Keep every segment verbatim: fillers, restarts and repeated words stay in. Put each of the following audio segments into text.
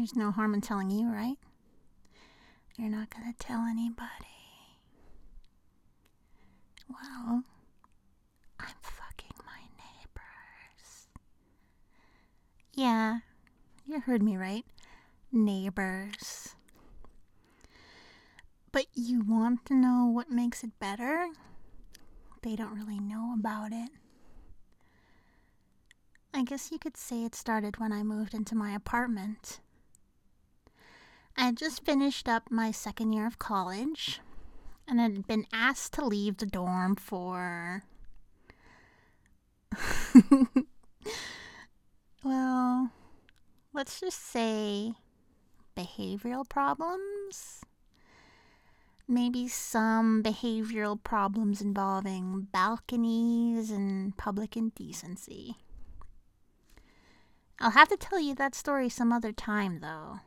There's no harm in telling you, right? You're not gonna tell anybody. Well, I'm fucking my neighbors. Yeah, you heard me right. Neighbors. But you want to know what makes it better? They don't really know about it. I guess you could say it started when I moved into my apartment. I had just finished up my second year of college and had been asked to leave the dorm for... well, let's just say behavioral problems? Maybe some behavioral problems involving balconies and public indecency. I'll have to tell you that story some other time, though.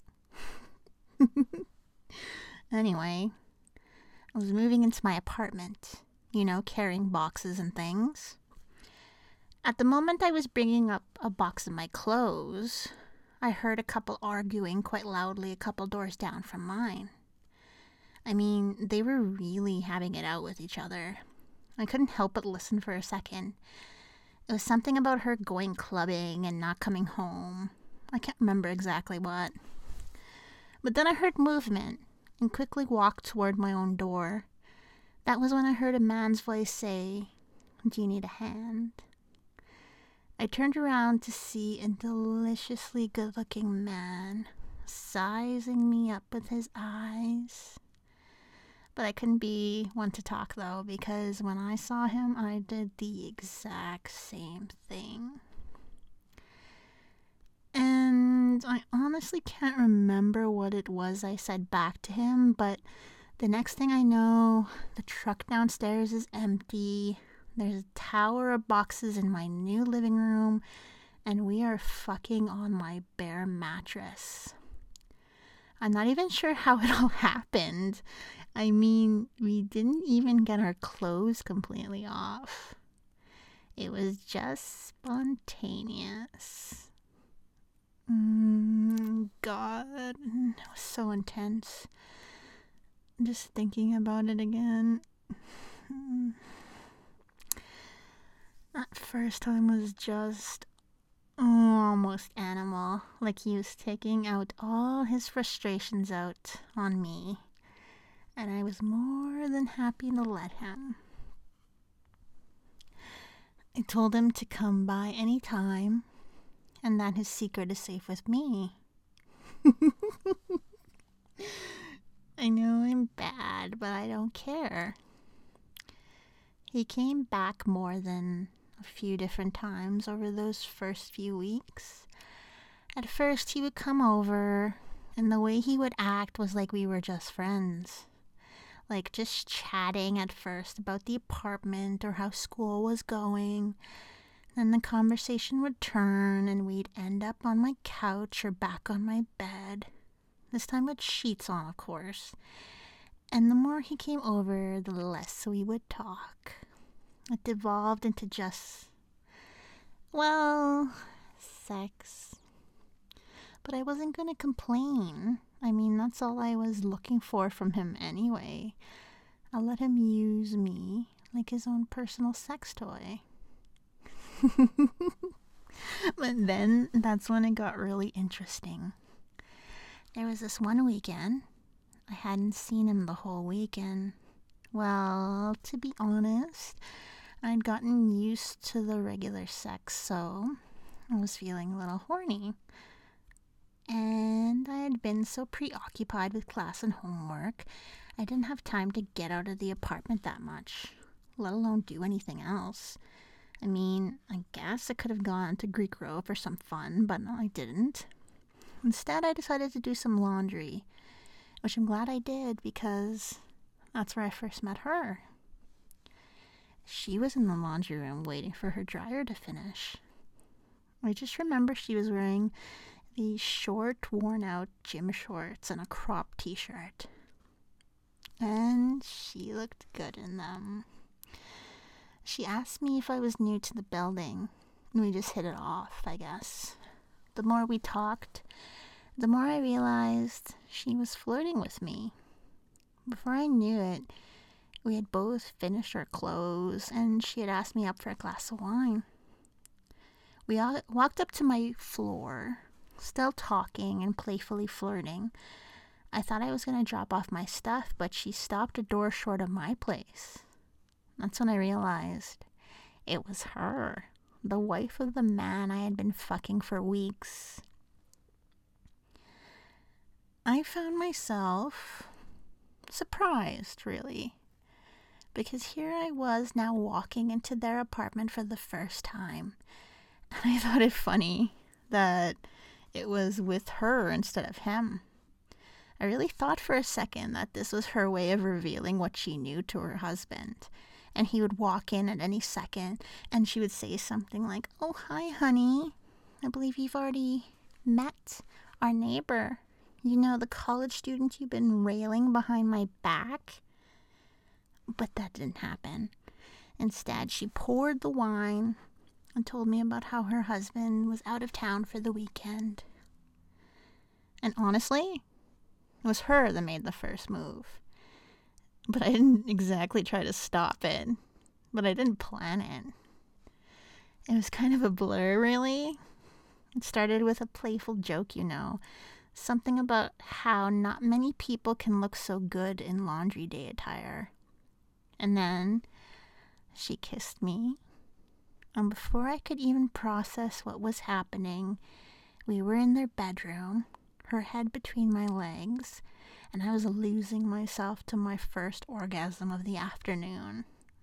Anyway, I was moving into my apartment, you know, carrying boxes and things. At the moment I was bringing up a box of my clothes, I heard a couple arguing quite loudly a couple doors down from mine. I mean, they were really having it out with each other. I couldn't help but listen for a second. It was something about her going clubbing and not coming home. I can't remember exactly what. But then I heard movement and quickly walked toward my own door. That was when I heard a man's voice say, "Do you need a hand?" I turned around to see a deliciously good-looking man sizing me up with his eyes. But I couldn't be one to talk, though, because when I saw him, I did the exact same thing. And I honestly can't remember what it was I said back to him, but the next thing I know, the truck downstairs is empty. There's a tower of boxes in my new living room, and we are fucking on my bare mattress. I'm not even sure how it all happened. I mean, we didn't even get our clothes completely off. It was just spontaneous. Mm, God, it was so intense. Just thinking about it again. That first time was just almost animal, like he was taking out all his frustrations out on me, and I was more than happy to let him. I told him to come by any time, and that his secret is safe with me. I know I'm bad, but I don't care. He came back more than a few different times over those first few weeks. At first, he would come over, and the way he would act was like we were just friends. Like just chatting at first about the apartment or how school was going. Then the conversation would turn, and we'd end up on my couch or back on my bed. This time with sheets on, of course. And the more he came over, the less we would talk. It devolved into just, well, sex. But I wasn't going to complain. I mean, that's all I was looking for from him anyway. I let him use me like his own personal sex toy. But then, that's when it got really interesting. There was this one weekend. I hadn't seen him the whole weekend. Well, to be honest, I'd gotten used to the regular sex, so I was feeling a little horny. And I had been so preoccupied with class and homework, I didn't have time to get out of the apartment that much, let alone do anything else. I mean, I guess I could have gone to Greek Row for some fun, but no, I didn't. Instead, I decided to do some laundry, which I'm glad I did because that's where I first met her. She was in the laundry room waiting for her dryer to finish. I just remember she was wearing these short, worn-out gym shorts and a cropped t-shirt. And she looked good in them. She asked me if I was new to the building, and we just hit it off, I guess. The more we talked, The more I realized she was flirting with me. Before I knew it, we had both finished our clothes, and she had asked me up for a glass of wine. We all walked up to my floor, still talking and playfully flirting. I thought I was going to drop off my stuff, but she stopped a door short of my place. That's when I realized it was her, the wife of the man I had been fucking for weeks. I found myself surprised, really, because here I was now walking into their apartment for the first time, and I thought it funny that it was with her instead of him. I really thought for a second that this was her way of revealing what she knew to her husband, and he would walk in at any second, and she would say something like, "Oh, hi, honey. I believe you've already met our neighbor. You know, the college student you've been railing behind my back?" But that didn't happen. Instead, she poured the wine and told me about how her husband was out of town for the weekend. And honestly, it was her that made the first move. But I didn't exactly try to stop it. But I didn't plan it. It was kind of a blur, really. It started with a playful joke, you know. Something about how not many people can look so good in laundry day attire. And then she kissed me. And before I could even process what was happening, we were in their bedroom, her head between my legs, and I was losing myself to my first orgasm of the afternoon.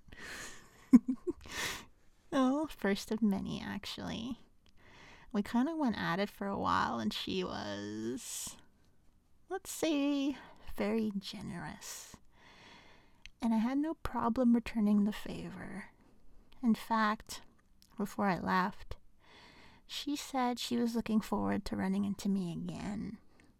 Oh, first of many, actually. We kind of went at it for a while, and she was, let's say, very generous. And I had no problem returning the favor. In fact, before I left, she said she was looking forward to running into me again.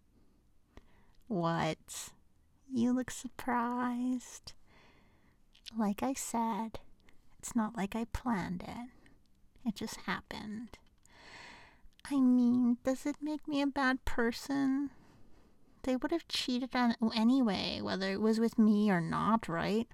What? You look surprised? Like I said, it's not like I planned it. It just happened. I mean, does it make me a bad person? They would have cheated on anyway, whether it was with me or not, right?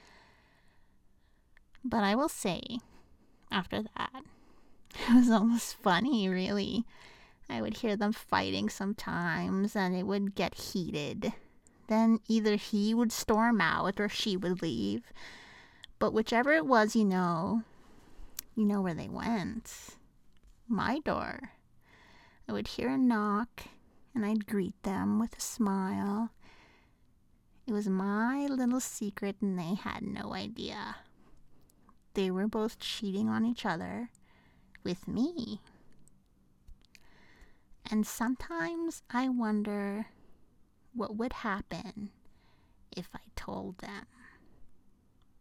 But I will say, after that, it was almost funny, really. I would hear them fighting sometimes, and it would get heated. Then either he would storm out or she would leave. But whichever it was, you know, you know where they went. My door. I would hear a knock, and I'd greet them with a smile. It was my little secret, and they had no idea. They were both cheating on each other with me. And sometimes I wonder what would happen if I told them.